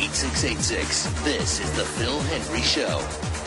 888-8686. This is the Phil Hendry Show.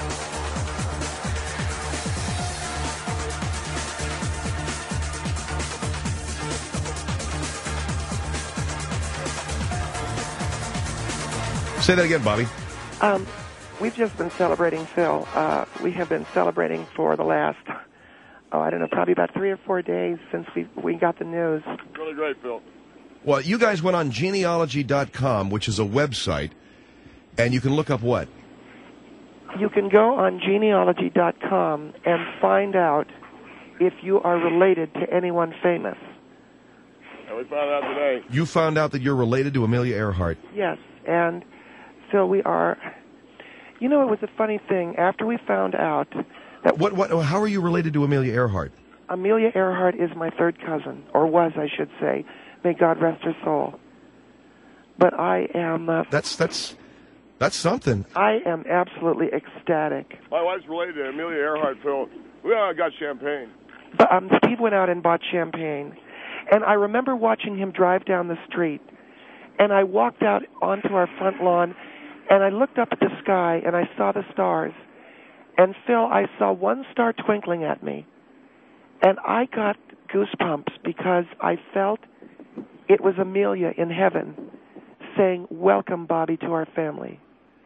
Say that again, Bobby. We've just been celebrating, Phil. We have been celebrating for the last, I don't know, probably about 3 or 4 days since we got the news. Really great, Phil. Well, you guys went on genealogy.com, which is a website, and you can look up what? You can go on genealogy.com and find out if you are related to anyone famous. And we found out today. You found out that you're related to Amelia Earhart. Yes, and Phil, we are. You know, it was a funny thing. After we found out that... How are you related to Amelia Earhart? Amelia Earhart is my third cousin, or was, I should say. May God rest her soul. But I am... That's something. I am absolutely ecstatic. My wife's related to Amelia Earhart, Phil. We got champagne. But Steve went out and bought champagne. And I remember watching him drive down the street. And I walked out onto our front lawn, and I looked up at the sky, and I saw the stars. And, Phil, I saw one star twinkling at me. And I got goosebumps because I felt it was Amelia in heaven saying, "Welcome, Bobby, to our family."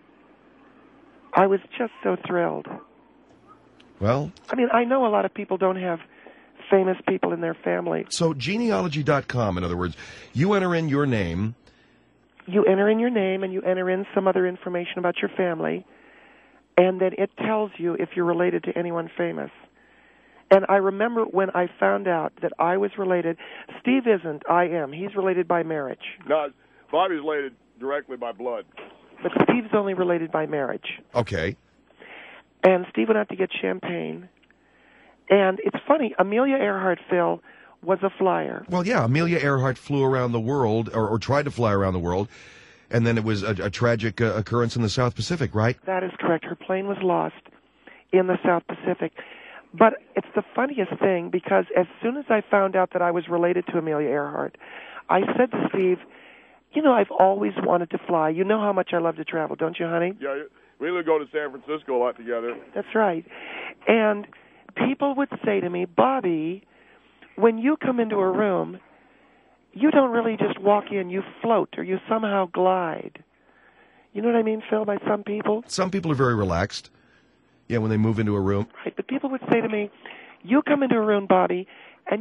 I was just so thrilled. Well... I mean, I know a lot of people don't have famous people in their family. So genealogy.com, in other words, you enter in your name... You enter in your name and you enter in some other information about your family, and then it tells you if you're related to anyone famous. And I remember when I found out that I was related. Steve isn't. I am. He's related by marriage. No, Bobby's related directly by blood. But Steve's only related by marriage. Okay. And Steve went out to get champagne. And it's funny, Amelia Earhart, Phil, was a flyer. Well, yeah, Amelia Earhart flew around the world, or tried to fly around the world, and then it was a tragic occurrence in the South Pacific, right? That is correct. Her plane was lost in the South Pacific. But it's the funniest thing, because as soon as I found out that I was related to Amelia Earhart, I said to Steve, you know, I've always wanted to fly. You know how much I love to travel, don't you, honey? Yeah, we would go to San Francisco a lot together. That's right. And people would say to me, Bobby, when you come into a room, you don't really just walk in, you float, or you somehow glide. You know what I mean, Phil, by some people? Some people are very relaxed, yeah, when they move into a room. Right, but people would say to me, you come into a room, Bobby, and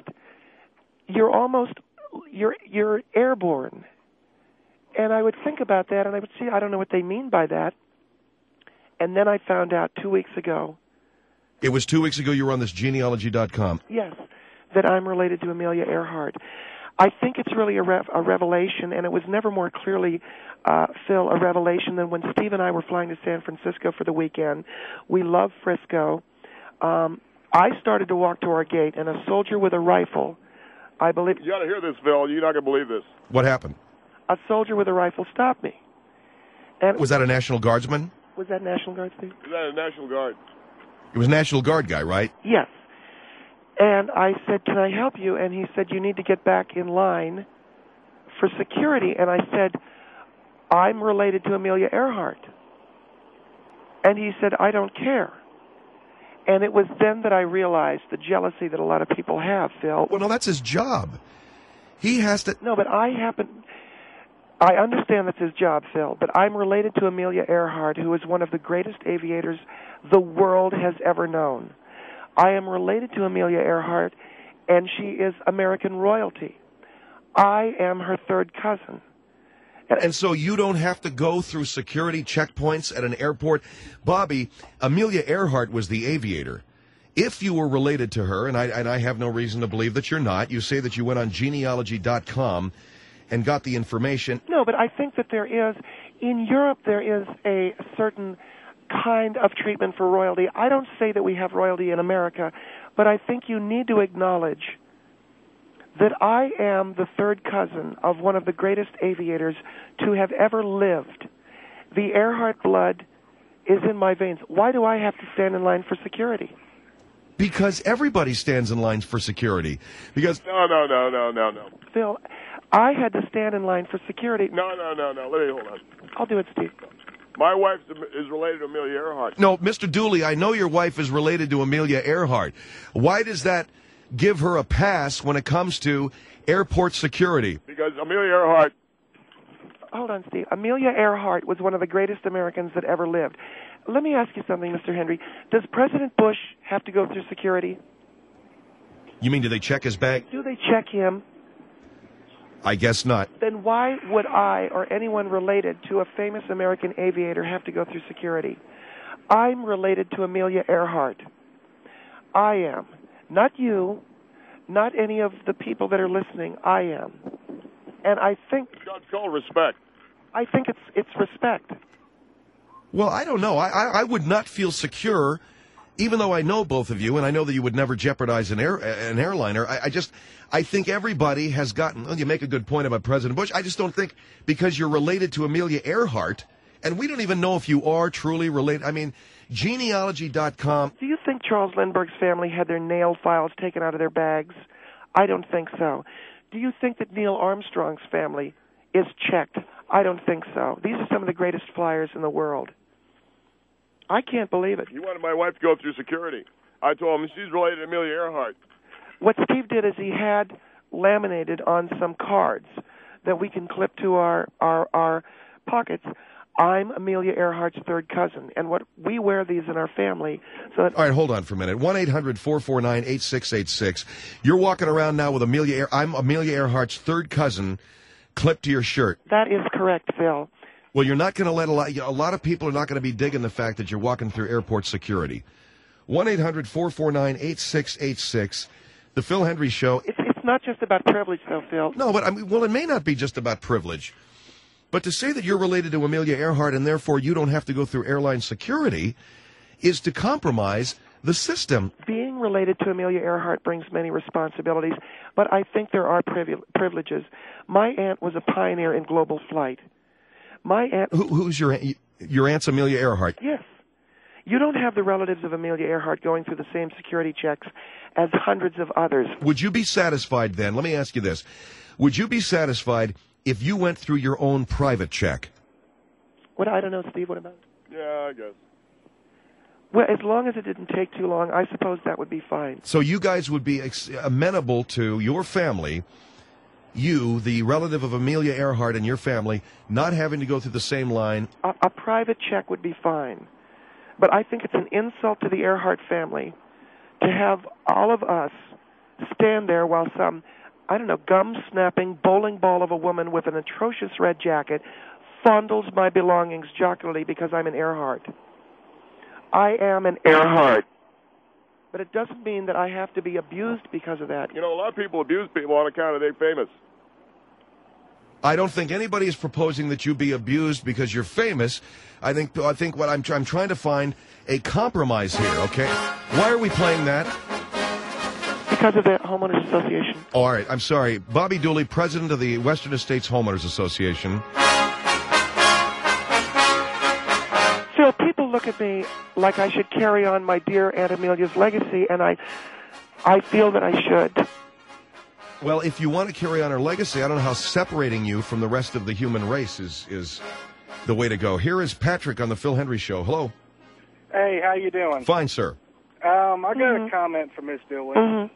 you're airborne. And I would think about that, and I would see, I don't know what they mean by that. And then I found out 2 weeks ago. It was 2 weeks ago you were on this genealogy.com. Yes, that I'm related to Amelia Earhart. I think it's really a revelation, and it was never more clearly, Phil, a revelation than when Steve and I were flying to San Francisco for the weekend. We love Frisco. I started to walk to our gate, and a soldier with a rifle, I believe... You got to hear this, Phil. You're not going to believe this. What happened? A soldier with a rifle stopped me. And was that a National Guardsman? Was that National Guard, Steve? Was that a National Guard? It was a National Guard guy, right? Yes. And I said, can I help you? And he said, you need to get back in line for security. And I said, I'm related to Amelia Earhart. And he said, I don't care. And it was then that I realized the jealousy that a lot of people have, Phil. Well, no, that's his job. He has to... No, but I understand that's his job, Phil, but I'm related to Amelia Earhart, who is one of the greatest aviators the world has ever known. I am related to Amelia Earhart, and she is American royalty. I am her third cousin. And so you don't have to go through security checkpoints at an airport. Bobby, Amelia Earhart was the aviator. If you were related to her, and I have no reason to believe that you're not, you say that you went on genealogy.com and got the information. No, but I think that in Europe, there is a certain kind of treatment for royalty. I don't say that we have royalty in America, but I think you need to acknowledge that I am the third cousin of one of the greatest aviators to have ever lived. The Earhart blood is in my veins. Why do I have to stand in line for security? Because everybody stands in lines for security. Because No. Phil, I had to stand in line for security. No. Let me hold on. I'll do it, Steve. My wife is related to Amelia Earhart. No, Mr. Dooley, I know your wife is related to Amelia Earhart. Why does that give her a pass when it comes to airport security? Because Amelia Earhart. Hold on, Steve. Amelia Earhart was one of the greatest Americans that ever lived. Let me ask you something, Mr. Henry. Does President Bush have to go through security? You mean, do they check his bag? Do they check him? I guess not. Then why would I or anyone related to a famous American aviator have to go through security? I'm related to Amelia Earhart. I am. Not you, not any of the people that are listening. I am. And I think That's called respect. I think it's respect. Well, I don't know. I would not feel secure, even though I know both of you, and I know that you would never jeopardize an airliner. I think everybody has gotten, well, you make a good point about President Bush. I just don't think because you're related to Amelia Earhart, and we don't even know if you are truly related. I mean, genealogy.com. Do you think Charles Lindbergh's family had their nail files taken out of their bags? I don't think so. Do you think that Neil Armstrong's family is checked? I don't think so. These are some of the greatest flyers in the world. I can't believe it. He wanted my wife to go through security. I told him she's related to Amelia Earhart. What Steve did is he had laminated on some cards that we can clip to our pockets. I'm Amelia Earhart's third cousin, and what we wear these in our family. So that All right, hold on for a minute. 1-800-449-8686. You're walking around now with I'm Amelia Earhart's third cousin clipped to your shirt. that is correct, Phil. Well, you're not going to let a lot of people are not going to be digging the fact that you're walking through airport security. 1-800-449-8686. The Phil Hendry Show. It's not just about privilege, though, Phil. No, but it may not be just about privilege. But to say that you're related to Amelia Earhart and therefore you don't have to go through airline security is to compromise the system. Being related to Amelia Earhart brings many responsibilities, but I think there are privileges. My aunt was a pioneer in global flight. My aunt... Who's your aunt? Your aunt's Amelia Earhart? Yes. You don't have the relatives of Amelia Earhart going through the same security checks as hundreds of others. Would you be satisfied then? Let me ask you this. Would you be satisfied if you went through your own private check? What? I don't know, Steve. What about? Yeah, I guess. Well, as long as it didn't take too long, I suppose that would be fine. So you guys would be amenable to your family, you, the relative of Amelia Earhart and your family, not having to go through the same line? A private check would be fine. But I think it's an insult to the Earhart family to have all of us stand there while some, I don't know, gum-snapping bowling ball of a woman with an atrocious red jacket fondles my belongings jocularly because I'm an Earhart. I am an Earhart. But it doesn't mean that I have to be abused because of that. You know, a lot of people abuse people on account of they're famous. I don't think anybody is proposing that you be abused because you're famous. I think what I'm trying to find a compromise here, okay? Why are we playing that? Because of the Homeowners Association. All right, I'm sorry. Bobby Dooley, president of the Western Estates Homeowners Association. Phil, people look at me like I should carry on my dear Aunt Amelia's legacy, and I feel that I should. Well, if you want to carry on her legacy, I don't know how separating you from the rest of the human race is the way to go. Here is Patrick on the Phil Hendry Show. Hello. Hey, how you doing? Fine, sir. I got a comment from Miss Dooley.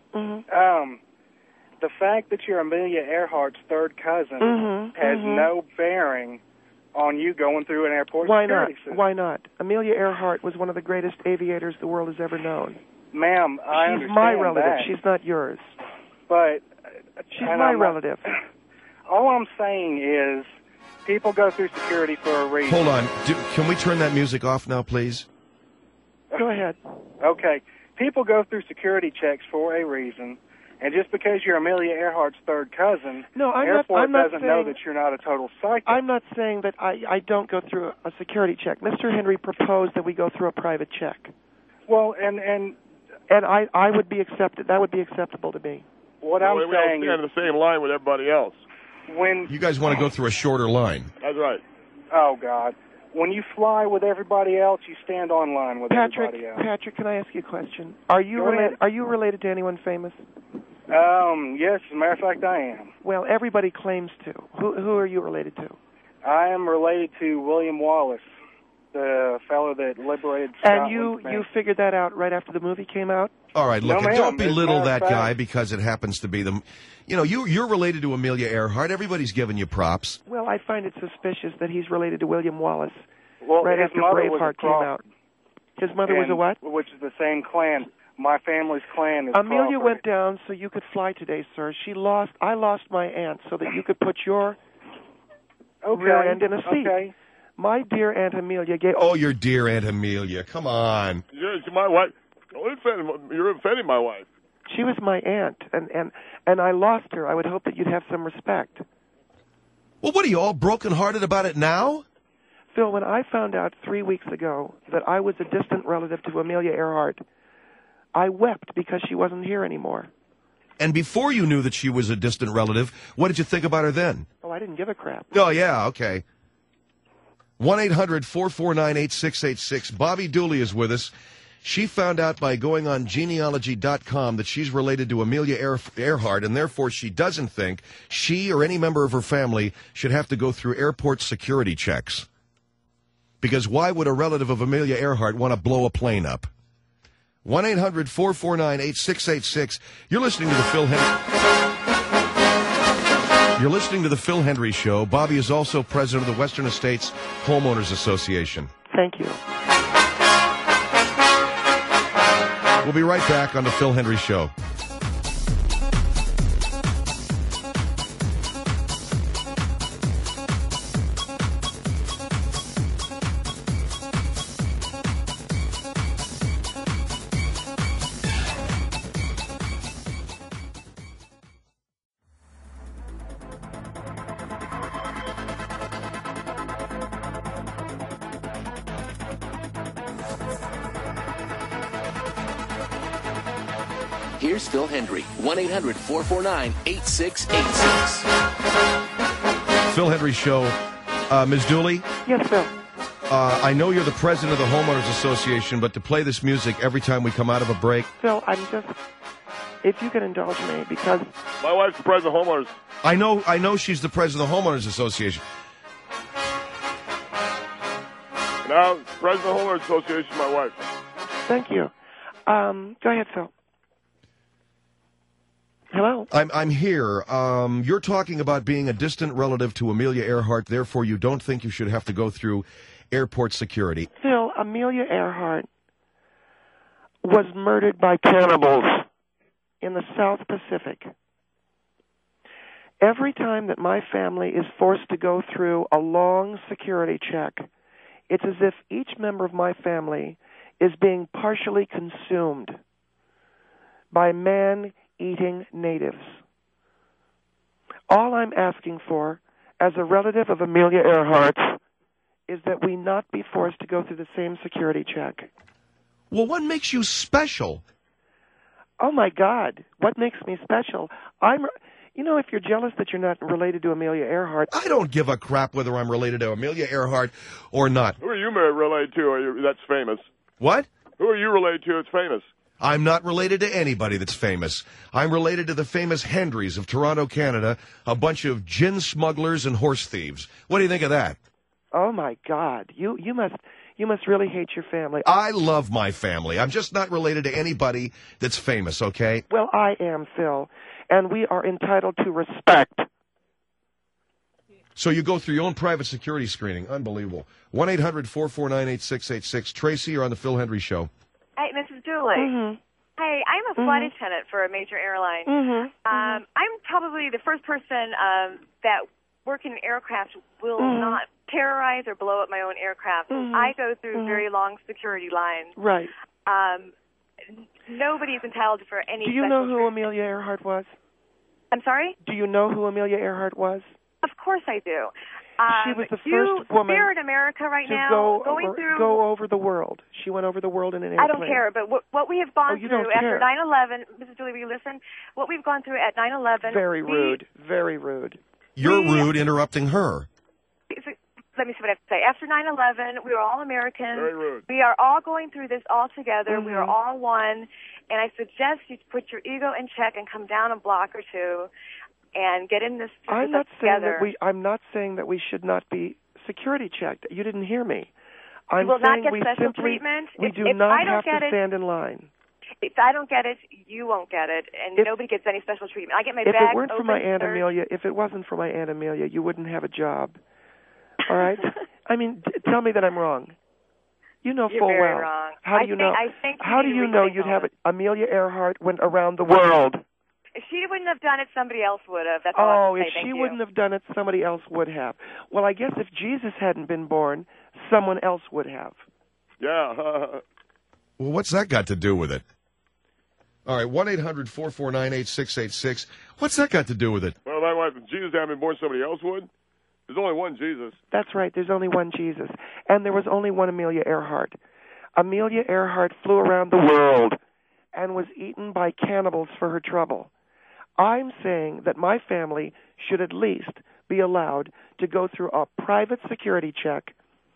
The fact that you're Amelia Earhart's third cousin has no bearing on you going through an airport security system. Why not? Amelia Earhart was one of the greatest aviators the world has ever known. Ma'am, I understand She's my relative. that. She's not yours. But she's my relative. All I'm saying is people go through security for a reason. Hold on. Can we turn that music off now, please? Go ahead. Okay. People go through security checks for a reason, and just because you're Amelia Earhart's third cousin, airport doesn't know that you're not a total psycho. I'm not saying that I don't go through a security check. Mr. Henry proposed that we go through a private check. Well, and I would be accepted. That would be acceptable to me. What I'm saying we don't stand in the same line with everybody else. When you guys want to go through a shorter line. That's right. Oh, God. When you fly with everybody else, you stand on line with everybody else. Patrick, can I ask you a question? Are you related to anyone famous? Yes, as a matter of fact, I am. Well, everybody claims to. Who are you related to? I am related to William Wallace, the fellow that liberated Scotland. And you figured that out right after the movie came out? All right, look, No, ma'am. don't belittle that Fact. guy because it happens to be the... You know, you're related to Amelia Earhart. Everybody's giving you props. Well, I find it suspicious that he's related to William Wallace Well, right his after mother was a Braveheart came out. His mother was a what? Which is the same clan. My family's clan is Amelia Crawford. went down so you could fly today, sir. I lost my aunt so that you could put your rear end in a seat. Okay. My dear Aunt Amelia gave... Oh, your dear Aunt Amelia. Come on. You're my wife. You're offending my wife. She was my aunt, and I lost her. I would hope that you'd have some respect. Well, what are you, all broken-hearted about it now? Phil, when I found out 3 weeks ago that I was a distant relative to Amelia Earhart, I wept because she wasn't here anymore. And before you knew that she was a distant relative, what did you think about her then? Oh, I didn't give a crap. Oh, yeah, okay. 1-800-449-8686. Bobby Dooley is with us. She found out by going on genealogy.com that she's related to Amelia Earhart, and therefore she doesn't think she or any member of her family should have to go through airport security checks. Because why would a relative of Amelia Earhart want to blow a plane up? 1-800-449-8686. You're listening to the Phil Hendry Show. Bobby is also president of the Western Estates Homeowners Association. Thank you. We'll be right back on the Phil Hendry Show. Here's Phil Hendry, 1-800-449-8686. Phil Hendry Show. Ms. Dooley? Yes, Phil. I know you're the president of the Homeowners Association, but to play this music every time we come out of a break... Phil, if you can indulge me, because... My wife's the president of homeowners. I know she's the president of the Homeowners Association. Now, president of the homeowners association, my wife. Thank you. Go ahead, Phil. Hello? I'm here. You're talking about being a distant relative to Amelia Earhart, therefore you don't think you should have to go through airport security. Phil, Amelia Earhart was murdered by cannibals in the South Pacific. Every time that my family is forced to go through a long security check, it's as if each member of my family is being partially consumed by man-eating natives. All I'm asking for, as a relative of Amelia Earhart, is that we not be forced to go through the same security check. Well, what makes you special? Oh, my God. What makes me special? If you're jealous that you're not related to Amelia Earhart... I don't give a crap whether I'm related to Amelia Earhart or not. Who are you related to that's famous? What? Who are you related to that's famous? I'm not related to anybody that's famous. I'm related to the famous Hendrys of Toronto, Canada, a bunch of gin smugglers and horse thieves. What do you think of that? Oh, my God. You must really hate your family. I love my family. I'm just not related to anybody that's famous, okay? Well, I am, Phil, and we are entitled to respect. So you go through your own private security screening. Unbelievable. 1-800-449-8686. Tracy, you're on the Phil Hendry Show. Hey, Mrs. Dooley. Mm-hmm. Hey, I'm a flight attendant for a major airline. Mm-hmm. I'm probably the first person that working in aircraft will not terrorize or blow up my own aircraft. I go through very long security lines. Right. Nobody's entitled for any. Do you know who Amelia Earhart was? I'm sorry? Do you know who Amelia Earhart was? Of course I do. She was the first woman here in America right to now go over the world. She went over the world in an airplane. I don't care, but what we have gone through after 9/11, Mrs. Dooley, will you listen? What we've gone through at 9/11. Very rude. Very rude. You're rude interrupting her. let me see what I have to say. After 9/11, we are all Americans. Very rude. We are all going through this all together. We are all one. And I suggest you put your ego in check and come down a block or two and get in this together. I'm not saying that we should not be security checked. You didn't hear me. I'm you will saying not get we special simply, treatment. We do not have to stand in line. If I don't get it, you won't get it, and nobody gets any special treatment. I get my bag open. If it weren't for my Aunt search. Amelia, if it wasn't for my Aunt Amelia, you wouldn't have a job. All right? I mean, tell me that I'm wrong. You know You're full very well. wrong. How do you know? How do you know really you'd have it? Amelia Earhart went around the world. If she wouldn't have done it, somebody else would have. That's all I have to say. If Thank she you. wouldn't have done it, somebody else would have. Well, I guess if Jesus hadn't been born, someone else would have. Yeah. Well, what's that got to do with it? All right, 1-800-449-8686. What's that got to do with it? Well, if Jesus hadn't been born, somebody else would. There's only one Jesus. That's right. There's only one Jesus. And there was only one Amelia Earhart. Amelia Earhart flew around the world and was eaten by cannibals for her trouble. I'm saying that my family should at least be allowed to go through a private security check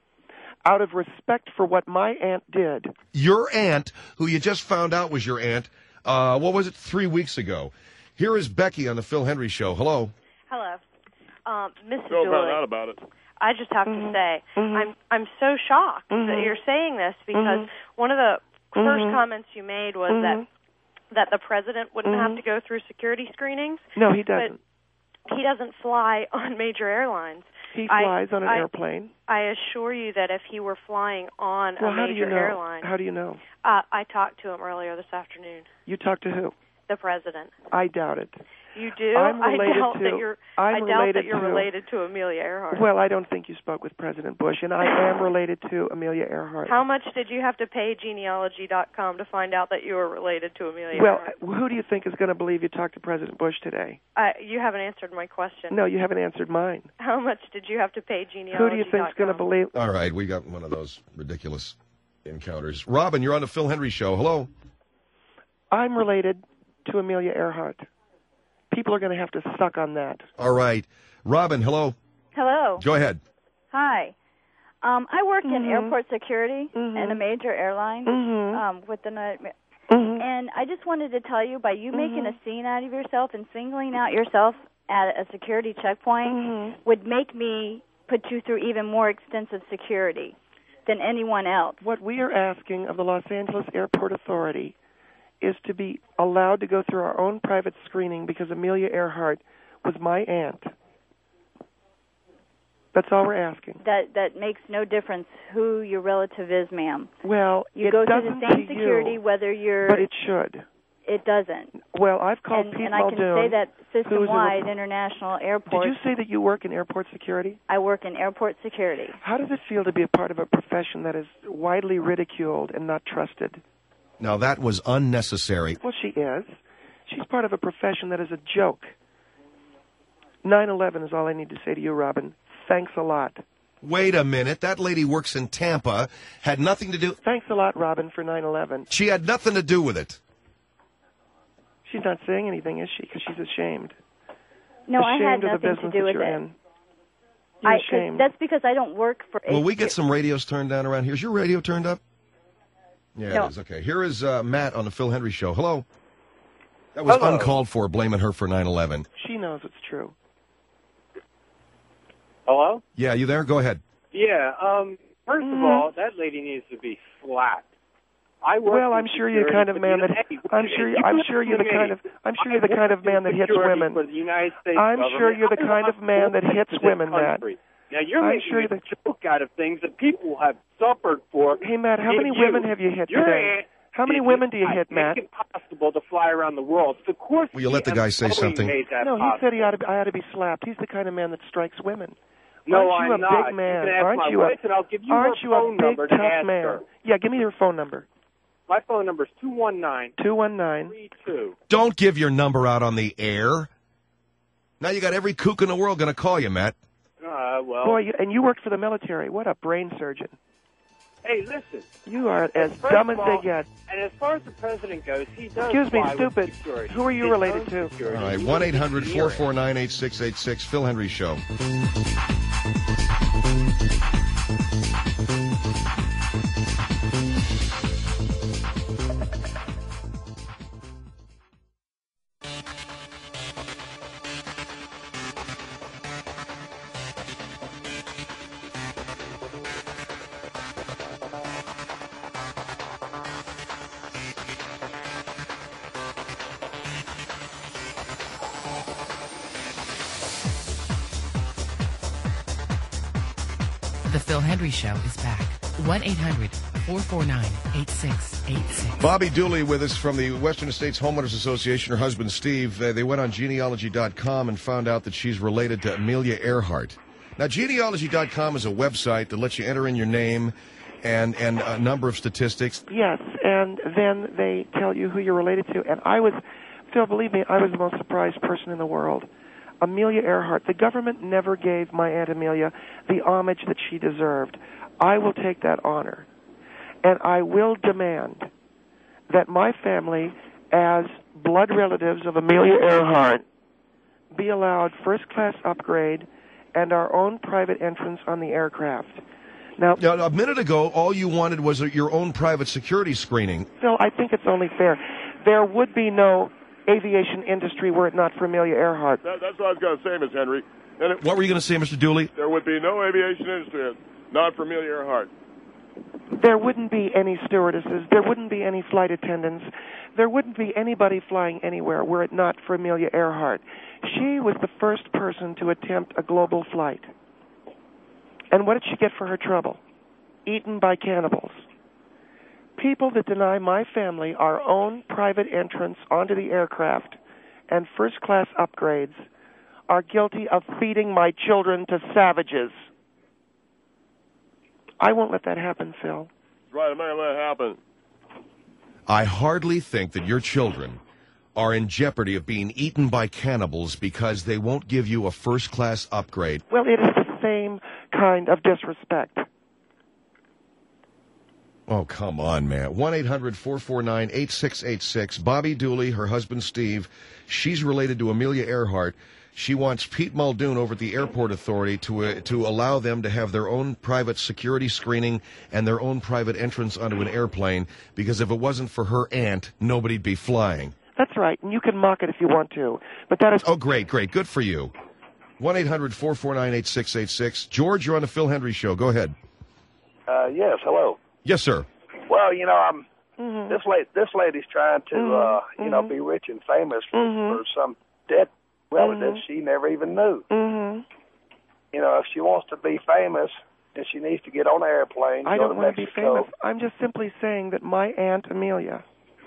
out of respect for what my aunt did. Your aunt, who you just found out was your aunt, what was it, 3 weeks ago? Here is Becky on the Phil Henry Show. Hello. Hello. Mrs. Phil Dooley. found out about it. I just have to say, I'm so shocked that you're saying this because one of the first comments you made was that the president wouldn't have to go through security screenings. No, he doesn't. But he doesn't fly on major airlines. He flies on an airplane. I assure you that if he were flying on a major airline... How do you know? I talked to him earlier this afternoon. You talked to who? The president. I doubt it. You do? I doubt that you're related to Amelia Earhart. Well, I don't think you spoke with President Bush, and I am related to Amelia Earhart. How much did you have to pay genealogy.com to find out that you were related to Amelia Earhart? Well, who do you think is going to believe you talked to President Bush today? You haven't answered my question. No, you haven't answered mine. How much did you have to pay genealogy.com? Who do you think is going to believe? All right, we got one of those ridiculous encounters. Robin, you're on the Phil Henry Show. Hello. I'm related to Amelia Earhart. People are going to have to suck on that. All right. Robin, hello. Hello. Go ahead. Hi. I work in airport security in a major airline with the and I just wanted to tell you, by you making a scene out of yourself and singling out yourself at a security checkpoint would make me put you through even more extensive security than anyone else. What we are asking of the Los Angeles Airport Authority is to be allowed to go through our own private screening because Amelia Earhart was my aunt. That's all we're asking. That makes no difference who your relative is, ma'am. Well, you go through the same security whether you're... But it should. It doesn't. Well, I've called Pete and I can say that system-wide international airports... Did you say that you work in airport security? I work in airport security. How does it feel to be a part of a profession that is widely ridiculed and not trusted? Now, that was unnecessary. Well, she is. She's part of a profession that is a joke. 9/11 is all I need to say to you, Robin. Thanks a lot. Wait a minute. That lady works in Tampa. Had nothing to do... Thanks a lot, Robin, for 9/11. She had nothing to do with it. She's not saying anything, is she? Because she's ashamed. No, I had nothing to do with it. You're ashamed. That's because I don't work for... Will we get some radios turned down around here? Is your radio turned up? Yeah, no. It is. Okay. Here is Matt on the Phil Henry Show. Hello. That was uncalled for, blaming her for 9/11. She knows it's true. Hello? Yeah, you there? Go ahead. Yeah. First of all, that lady needs to be slapped. I'm sure you're the kind of man that I'm sure you're the kind of man that hits women. I'm sure you're the kind of man that hits women, Matt. Now, you're making a joke out of things that people have suffered for. Hey, Matt, how many women have you hit today? How many women do you hit, Matt? Make it possible to fly around the world. Of course, will you let the guy say something? No, he said I ought to be slapped. He's the kind of man that strikes women. No, aren't you I'm a not. big man? You can ask my wife, and I'll give you her phone number to ask her. Yeah, give me your phone number. My phone number is 219-32. Don't give your number out on the air. Now you got every kook in the world going to call you, Matt. Well. Boy, and you worked for the military. What a brain surgeon. Hey, listen. You are as dumb as they get. And as far as the president goes, he does. Excuse me, stupid. Who are you related to? All right, 1-800-449-8686, Phil Henry Show. The Phil Hendry Show is back. 1-800-449-8686. Bobby Dooley with us from the Western States Homeowners Association. Her husband, Steve, they went on genealogy.com and found out that she's related to Amelia Earhart. Now, genealogy.com is a website that lets you enter in your name and a number of statistics. Yes, and then they tell you who you're related to. And Phil, believe me, I was the most surprised person in the world. Amelia Earhart. The government never gave my Aunt Amelia the homage that she deserved. I will take that honor. And I will demand that my family, as blood relatives of Amelia Earhart, be allowed first-class upgrade and our own private entrance on the aircraft. Now, a minute ago, all you wanted was your own private security screening. Phil, I think it's only fair. There would be no aviation industry were it not for Amelia Earhart. That's what I was going to say, Miss Henry. What were you going to say, Mr. Dooley? There would be no aviation industry not for Amelia Earhart. There wouldn't be any stewardesses. There wouldn't be any flight attendants. There wouldn't be anybody flying anywhere were it not for Amelia Earhart. She was the first person to attempt a global flight. And what did she get for her trouble? Eaten by cannibals. People that deny my family our own private entrance onto the aircraft and first-class upgrades are guilty of feeding my children to savages. I won't let that happen, Phil. Right, I'm not going to let it happen. I hardly think that your children are in jeopardy of being eaten by cannibals because they won't give you a first-class upgrade. Well, it is the same kind of disrespect. Oh, come on, man. 1-800-449-8686. Bobby Dooley, her husband Steve, she's related to Amelia Earhart. She wants Pete Muldoon over at the Airport Authority to allow them to have their own private security screening and their own private entrance onto an airplane, because if it wasn't for her aunt, nobody'd be flying. That's right, and you can mock it if you want to. But that is... Oh, great. Good for you. 1-800-449-8686. George, you're on the Phil Hendry Show. Go ahead. Yes, hello. Yes, sir. Well, this lady's trying to, be rich and famous for some dead relatives she never even knew. If she wants to be famous, then she needs to get on an airplane. I don't want to be famous. I'm just simply saying that my Aunt Amelia,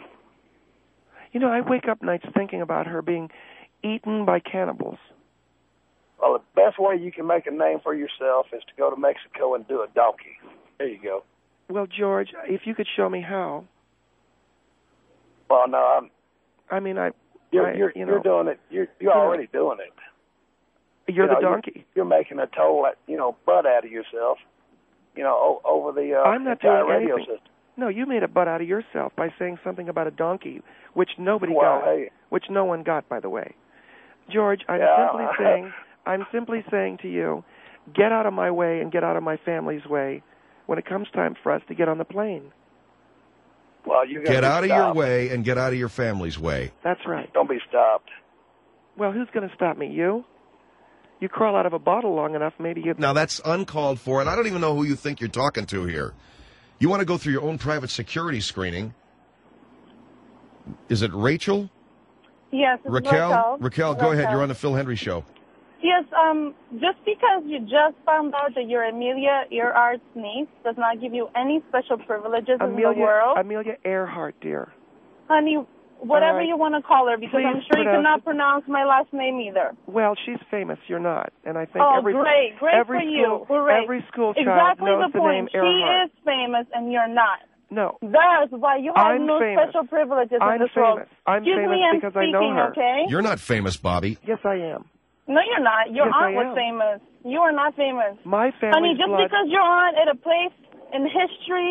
I wake up nights thinking about her being eaten by cannibals. Well, the best way you can make a name for yourself is to go to Mexico and do a donkey. There you go. Well, George, if you could show me how. Well, no, You're doing it. You're already doing it. You're the donkey. You're making a total, butt out of yourself. Over the I'm not entire doing radio anything. system. No, you made a butt out of yourself by saying something about a donkey, which nobody got, which no one got, by the way. George, I'm simply saying to you, get out of my way and get out of my family's way when it comes time for us to get on the plane. Well, you get out of your way and get out of your family's way. That's right. Don't be stopped. Well, who's going to stop me? You? You crawl out of a bottle long enough, maybe you... Now, that's uncalled for, and I don't even know who you think you're talking to here. You want to go through your own private security screening. Is it Rachel? Yes, it's Raquel. Raquel, go ahead. You're on the Phil Hendry Show. Yes, just because you just found out that you're Amelia Earhart's niece does not give you any special privileges in the world. Amelia Earhart, dear. Honey, whatever you want to call her, because I'm sure you cannot pronounce my last name either. Well, she's famous. You're not. And I think every great for you. Hooray. Every school child knows the name Earhart. She is famous and you're not. No. That's why you have no special privileges in this world. I'm famous because I know her. Okay? You're not famous, Bobby. Yes, I am. No, you're not. Your aunt was famous. You are not famous. My family. Honey, just because your aunt at a place in history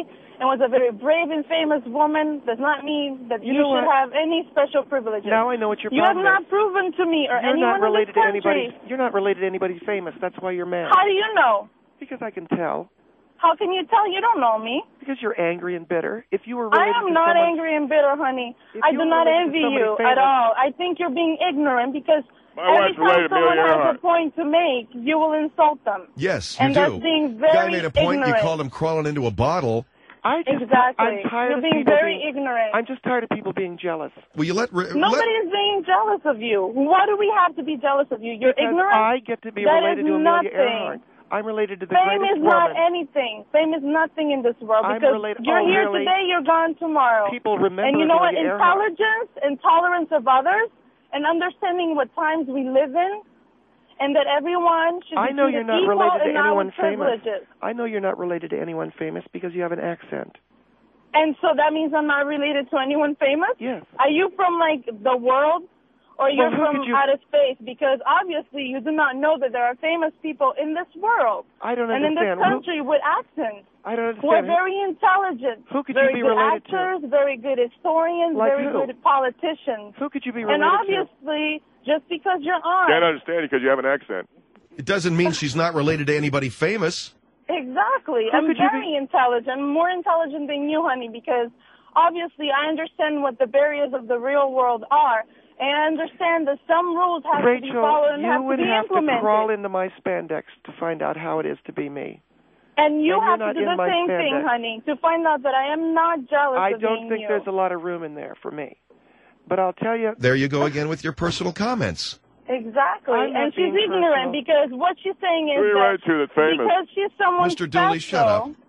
and was a very brave and famous woman does not mean that you should have any special privileges. Now I know what your You have problem not proven to me or You're anyone not related in this country. to anybody. You're not related to anybody famous. That's why you're mad. How do you know? Because I can tell. How can you tell? You don't know me. Because you're angry and bitter. If you were related I am to not someone, angry and bitter, honey. If I you do were not related to envy somebody you famous- at all. I think you're being ignorant because My every wife's time related to someone Amelia has a Earhart. point to make, you will insult them. Yes, you And do. that's being very Guy made a point. ignorant. You called him crawling into a bottle. Exactly. I'm tired You're of being people very being, ignorant. I'm just tired of people being jealous. Will you let Nobody is being jealous of you. Why do we have to be jealous of you? You're Because ignorant? I get to be That related is to Amelia nothing. Earhart. I'm related to the Fame greatest is not woman. anything. Fame is nothing in this world I'm because related- you're oh, here really? today, you're gone tomorrow. People remember And you know what? Amelia Earhart. Intelligence and tolerance of others and understanding what times we live in and that everyone should be I know you're treated not equal related to and not anyone with famous. privileges. I know you're not related to anyone famous because you have an accent. And so that means I'm not related to anyone famous? Yes. Are you from, like, the world? Or you're Well, who from could you- outer space? Because obviously you do not know that there are famous people in this world. I don't And in understand. this country with accents. I don't Who are understand. very intelligent. Who could you very be good related to? actors, very good historians, Like very who? good politicians. Who could you be And related to? obviously, just because you're on. Can't understand you because you have an accent. It doesn't mean she's not related to anybody famous. Exactly. Who I'm could you very intelligent. I'm more intelligent than you, honey, because obviously I understand what the barriers of the real world are. And I understand that some rules have to be Rachel, followed and you have to would be have to implemented. crawl into my spandex to find out how it is to be me. And you And have you're to not do in the my same thing, spandex. honey, to find out that I am not jealous I of don't being think you. there's a lot of room in there for me. But I'll tell you, There you go again with your personal comments. Exactly. I'm not And she's being ignorant personal. because what she's saying is Who are you that related to that's famous? because she's someone Mr. Dooley, shut special, up.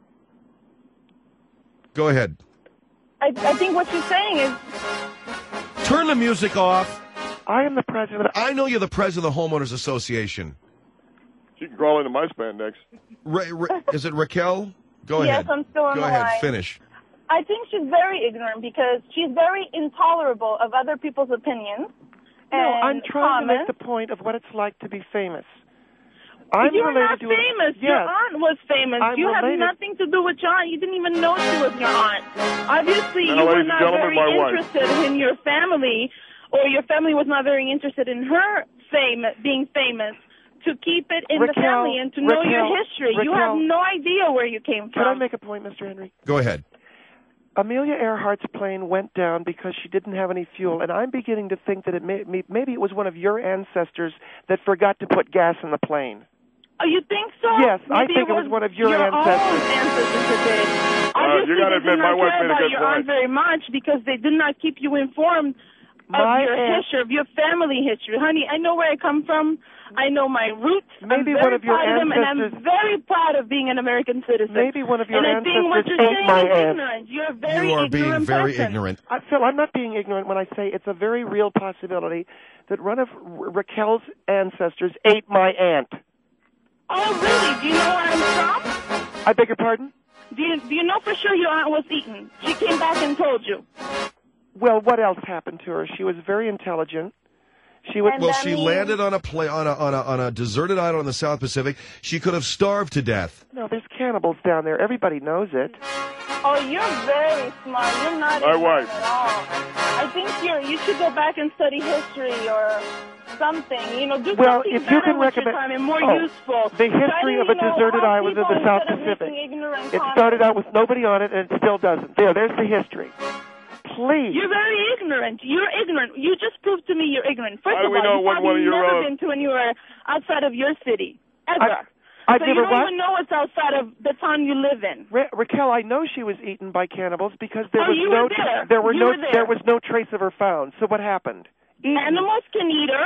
Go ahead. I think what she's saying is Turn the music off. I am the president. I know you're the president of the Homeowners Association. She can crawl into my spandex. Is it Raquel? Go Yes, ahead. I'm still on Go the ahead. line. Finish. I think she's very ignorant because she's very intolerable of other people's opinions. No, I'm and trying to make comments. the point of what it's like to be famous. I'm You're related not to famous. Yes. Your aunt was famous. I'm you have related. nothing to do with your aunt. You didn't even know she was your aunt. Obviously, Now, you were ladies and not gentlemen, very my wife. interested in your family, or your family was not very interested in her being famous. To keep it in the Raquel, family and to know your Raquel, history. You have Raquel. no idea where you came Can I from. make a point, Mr. Henry? Go ahead. Amelia Earhart's plane went down because she didn't have any fuel, and I'm beginning to think that maybe it was one of your ancestors that forgot to put gas in the plane. Oh, you think so? Yes, I Maybe think it was one of your own ancestors. ancestors that did. you Obviously, gotta they admit, did my not wife care made a about good your point. aunt very much because they did not keep you informed of My your aunt- history, of your family history. Honey, I know where I come from. I know my roots. Maybe I'm one very of your proud of them, and I'm ancestors- very proud of being an American citizen. Maybe one of your and I think what ancestors you're ate saying my is aunt. ignorant. You're a very You are ignorant being very person. ignorant. Phil, I'm not being ignorant when I say it's a very real possibility that one of Raquel's ancestors ate my aunt. Oh, really? Do you know where I'm from? I beg your pardon? Do you know for sure your aunt was eaten? She came back and told you. Well, what else happened to her? She was very intelligent. She would. Well, she landed on a deserted island in the South Pacific. She could have starved to death. No, there's cannibals down there. Everybody knows it. Oh, you're very smart. You're not My ignorant wife. at all. I think you should go back and study history or something. You know, do Well, something if you better can with your recommend- time and more Oh, useful. the history of a deserted island in the South Pacific. It started out with nobody on it, and it still doesn't. There's the history. Please. You're very ignorant. You're ignorant. You just proved to me you're ignorant. First How do of we all, know you what one probably of your, never been to when you were outside of your city. Ever. I've so never you don't what? even know what's outside of the town you live in. Raquel, I know she was eaten by cannibals because there Oh, was you no were there. there were You no were there. there was no trace of her found. So what happened? Eaten. Animals can eat her.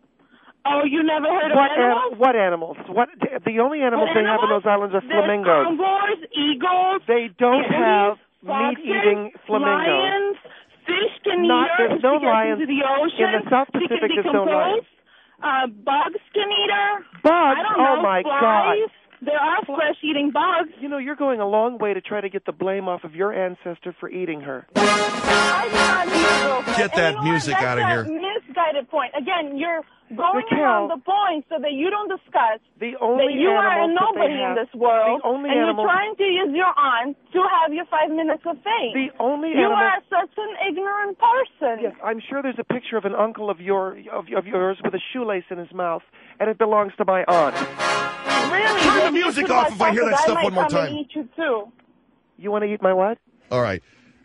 Oh, you never heard of What animals? what animals? What the only animals they have in those islands are There's flamingos. condors, eagles. They don't coyotes, have foxes, meat-eating flamingos. Lions. Fish can eat her There's if no she gets lions into the ocean. in the South She can Pacific. There's no lions. decompose. Bugs can eat her. Bugs? I don't Oh, know. my Flies. God. There are flesh-eating bugs. You know, you're going a long way to try to get the blame off of your ancestor for eating her. I did not eat her girlfriend. Get that And you know music what? out of That's here. a misguided point. Again, you're going Raquel, around the point so that you don't discuss the only that you are a animals that nobody they have, in this world, the only and animals, you're trying to use your aunt to have your 5 minutes of fame. The only you animals, are such an ignorant person. Yes, I'm sure there's a picture of an uncle of yours with a shoelace in his mouth, and it belongs to my aunt. Really? Turn the music off if I hear that stuff one more time. Eat you too. You want to eat my what? All right.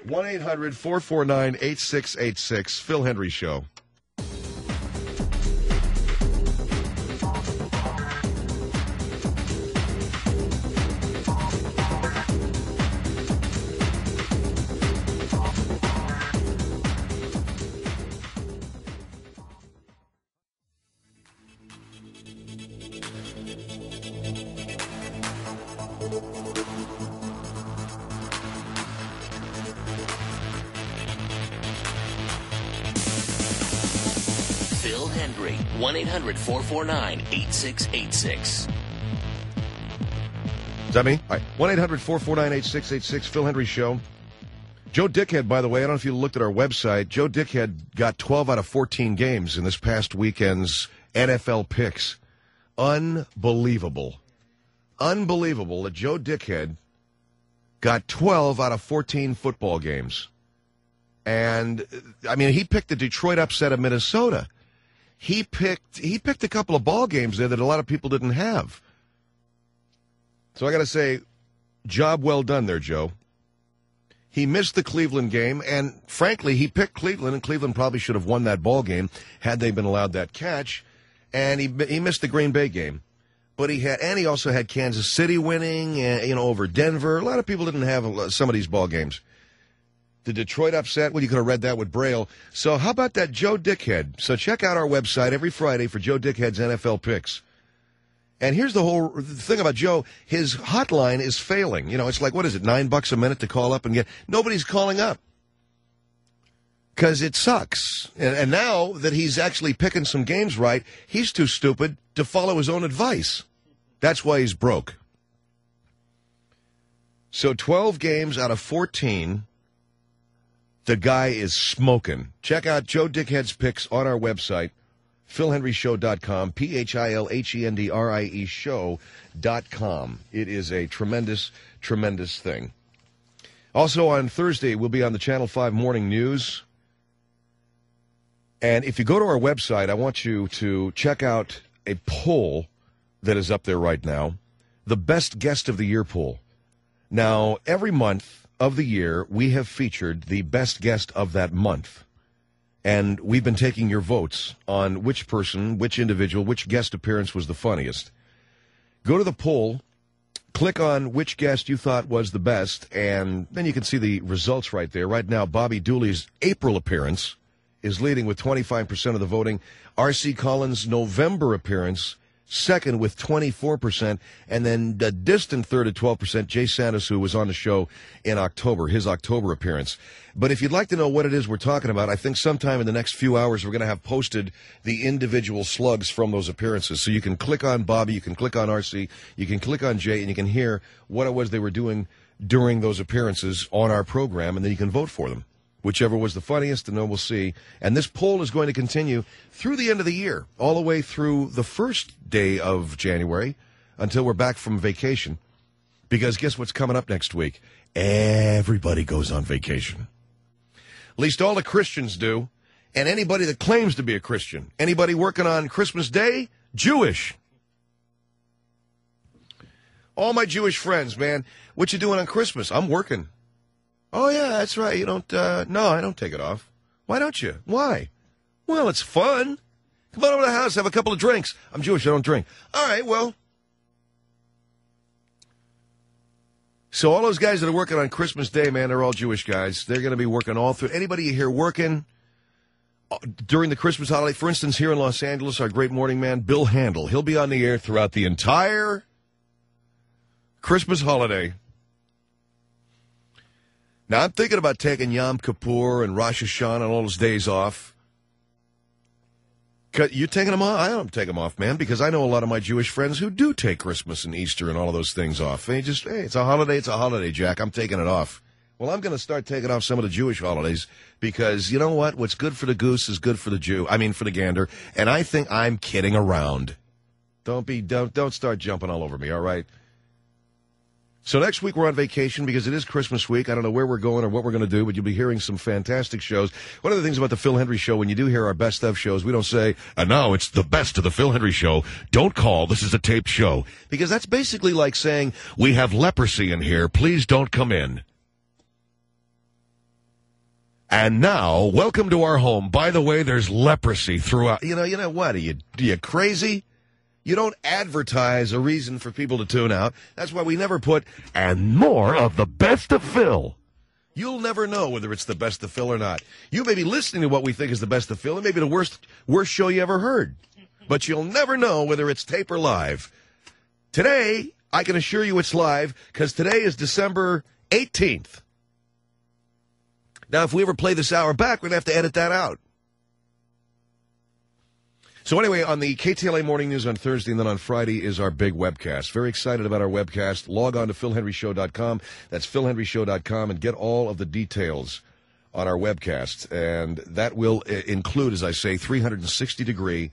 1-800-449-8686. Phil Hendry Show. Phil Hendry, 1-800-449-8686. Is that me? All right. 1-800-449-8686. Phil Hendry Show. Joe Dickhead, by the way, I don't know if you looked at our website. Joe Dickhead got 12 out of 14 games in this past weekend's NFL picks. Unbelievable. Unbelievable that Joe Dickhead got 12 out of 14 football games. And, I mean, he picked the Detroit upset of Minnesota. He picked a couple of ball games there that a lot of people didn't have. So I got to say, job well done there, Joe. He missed the Cleveland game, and frankly, he picked Cleveland, and Cleveland probably should have won that ball game had they been allowed that catch. And he missed the Green Bay game, but he also had Kansas City winning, over Denver. A lot of people didn't have some of these ball games. The Detroit upset, well, you could have read that with Braille. So how about that Joe Dickhead? So check out our website every Friday for Joe Dickhead's NFL picks. And here's the whole thing about Joe. His hotline is failing. It's like, what is it, $9 a minute to call up and get? Nobody's calling up because it sucks. And now that he's actually picking some games right, he's too stupid to follow his own advice. That's why he's broke. So 12 games out of 14, the guy is smoking. Check out Joe Dickhead's picks on our website, PhilHenryShow.com, PhilHendrie Show.com. It is a tremendous, tremendous thing. Also on Thursday, we'll be on the Channel 5 Morning News. And if you go to our website, I want you to check out a poll that is up there right now, the Best Guest of the Year poll. Now, every month of the year, we have featured the best guest of that month. And we've been taking your votes on which person, which individual, which guest appearance was the funniest. Go to the poll, click on which guest you thought was the best, and then you can see the results right there. Right now, Bobby Dooley's April appearance is leading with 25% of the voting. R.C. Collins' November appearance, second with 24%, and then a distant third at 12%, Jay Santos, who was on the show in October, his October appearance. But if you'd like to know what it is we're talking about, I think sometime in the next few hours we're going to have posted the individual slugs from those appearances. So you can click on Bobby, you can click on RC, you can click on Jay, and you can hear what it was they were doing during those appearances on our program, and then you can vote for them. Whichever was the funniest, and then we'll see. And this poll is going to continue through the end of the year, all the way through the first day of January until we're back from vacation. Because guess what's coming up next week? Everybody goes on vacation. At least all the Christians do. And anybody that claims to be a Christian. Anybody working on Christmas Day? Jewish. All my Jewish friends, man. What you doing on Christmas? I'm working. Oh, yeah, that's right. You don't, no, I don't take it off. Why don't you? Why? Well, it's fun. Come on over to the house, have a couple of drinks. I'm Jewish, I don't drink. All right, well. So all those guys that are working on Christmas Day, man, they're all Jewish guys. They're going to be working all through. Anybody you hear working during the Christmas holiday, for instance, here in Los Angeles, our great morning man, Bill Handel. He'll be on the air throughout the entire Christmas holiday. Now, I'm thinking about taking Yom Kippur and Rosh Hashanah and all those days off. You taking them off? I don't take them off, man, because I know a lot of my Jewish friends who do take Christmas and Easter and all of those things off. They just, hey, it's a holiday, Jack. I'm taking it off. Well, I'm going to start taking off some of the Jewish holidays because you know what? What's good for the goose is good for the for the gander. And I think I'm kidding around. Don't start jumping all over me, all right? So next week we're on vacation because it is Christmas week. I don't know where we're going or what we're going to do, but you'll be hearing some fantastic shows. One of the things about the Phil Hendrie Show, when you do hear our best of shows, we don't say, and now it's the best of the Phil Hendrie Show. Don't call. This is a taped show. Because that's basically like saying, we have leprosy in here. Please don't come in. And now, welcome to our home. By the way, there's leprosy throughout. You know what? Are you crazy? You don't advertise a reason for people to tune out. That's why we never put, and more of the best of Phil. You'll never know whether it's the best of Phil or not. You may be listening to what we think is the best of Phil. It may be the worst show you ever heard. But you'll never know whether it's tape or live. Today, I can assure you it's live, because today is December 18th. Now, if we ever play this hour back, we're going to have to edit that out. So anyway, on the KTLA Morning News on Thursday and then on Friday is our big webcast. Very excited about our webcast. Log on to philhendryshow.com. That's philhendryshow.com and get all of the details on our webcast. And that will include, as I say, 360-degree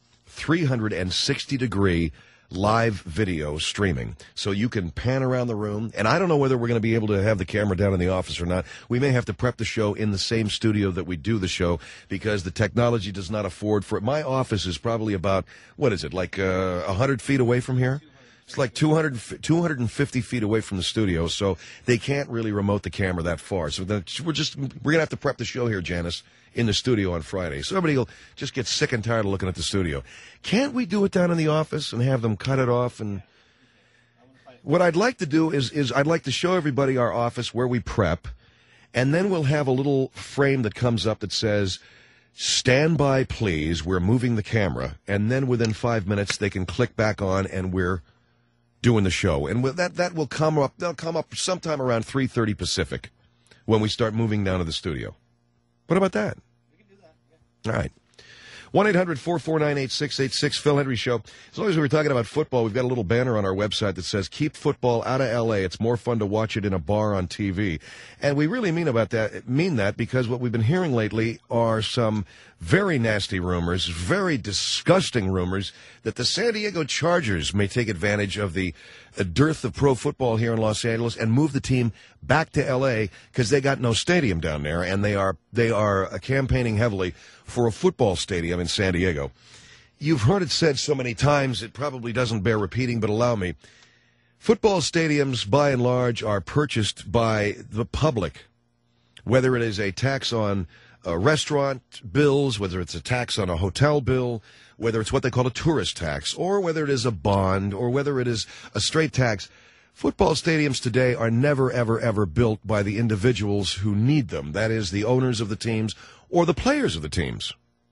live video streaming. So you can pan around the room. And I don't know whether we're going to be able to have the camera down in the office or not. We may have to prep the show in the same studio that we do the show because the technology does not afford for it. My office is probably about, 100 feet away from here? It's like 250 feet away from the studio, so they can't really remote the camera that far. So we're going to have to prep the show here, Janice, in the studio on Friday. So everybody will just get sick and tired of looking at the studio. Can't we do it down in the office and have them cut it off? And what I'd like to do is I'd like to show everybody our office where we prep, and then we'll have a little frame that comes up that says, "Stand by, please. We're moving the camera." And then within 5 minutes, they can click back on, and we're doing the show. And that will come up. They'll come up sometime around 3:30 Pacific when we start moving down to the studio. What about that? We can do that. Yeah. All right. 1-800-449-8686, Phil Hendrie Show. As long as we were talking about football, we've got a little banner on our website that says, "Keep football out of L.A. It's more fun to watch it in a bar on TV." And we really mean that because what we've been hearing lately are some very nasty rumors, very disgusting rumors, that the San Diego Chargers may take advantage of the dearth of pro football here in Los Angeles and move the team back to L.A. because they got no stadium down there, and they are campaigning heavily for a football stadium in San Diego. You've heard it said so many times, it probably doesn't bear repeating, but allow me. Football stadiums, by and large, are purchased by the public, whether it is a tax on restaurant bills, whether it's a tax on a hotel bill, whether it's what they call a tourist tax, or whether it is a bond, or whether it is a straight tax. Football stadiums today are never, ever, ever built by the individuals who need them. That is, the owners of the teams or the players of the teams.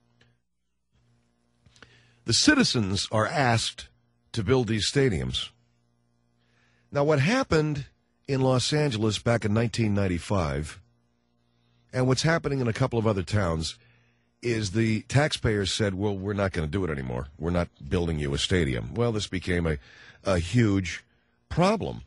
The citizens are asked to build these stadiums. Now, what happened in Los Angeles back in 1995, and what's happening in a couple of other towns, is the taxpayers said, well, we're not going to do it anymore. We're not building you a stadium. Well, this became a huge problem.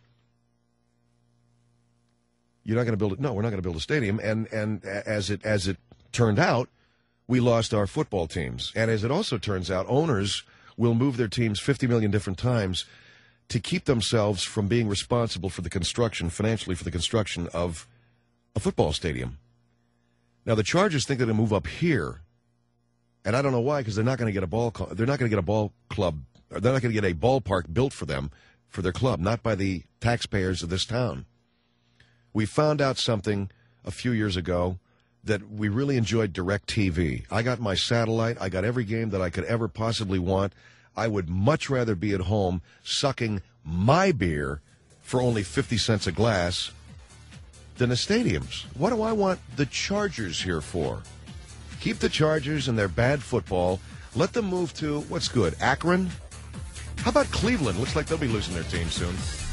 You're not going to build it? No, we're not going to build a stadium. And as it turned out, we lost our football teams. And as it also turns out, owners will move their teams 50 million different times to keep themselves from being responsible for the construction, financially for the construction of a football stadium. Now, the Chargers think they're going to move up here, and I don't know why, because they're not going to get a ballpark built for them, for their club, not by the taxpayers of this town. We found out something a few years ago that we really enjoyed DirecTV. I got my satellite. I got every game that I could ever possibly want. I would much rather be at home sucking my beer for only 50 cents a glass than the stadiums. What do I want the Chargers here for? Keep the Chargers and their bad football. Let them move to, what's good, Akron? How about Cleveland? Looks like they'll be losing their team soon.